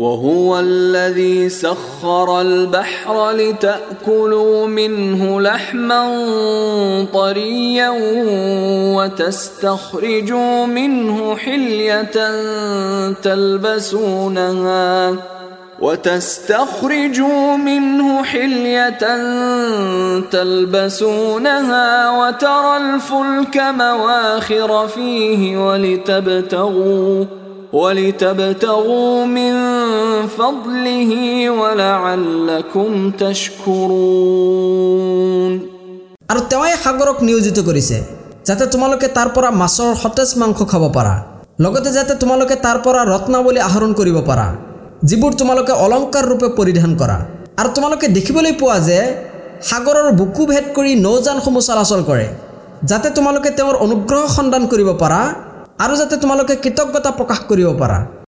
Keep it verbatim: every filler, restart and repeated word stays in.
وهو الذي سخر البحر لتأكلوا منه لحما طريا وتستخرجوا منه حلية تلبسونها وتستخرجوا منه حلية تلبسونها وترى الفلك مواخر فيه ولتبتغوا ولتبتغوا من فضله ولعلكم تشكرون আর তেওই সাগৰক নিয়োজিত কৰিছে যাতে তোমালোকে তাৰ পৰা মাছৰ সতেজ মাংস খাব পাৰা লগতে যাতে তোমালোকে তাৰ পৰা ৰত্নাৱলী আহৰণ কৰিব পাৰা যিবোৰ তোমালোকে অলংকাৰ ৰূপে পৰিধান কৰা আৰু তোমালোকে দেখিবলৈ পোৱা যে সাগৰৰ বুকু ভেদ কৰি নৌযানসমূহ চলাচল কৰে যাতে তোমালোকে তেওঁৰ অনুগ্ৰহ সন্ধান কৰিব পাৰা আৰু যাতে তোমালোকে কৃতজ্ঞতা প্ৰকাশ কৰিব পাৰা।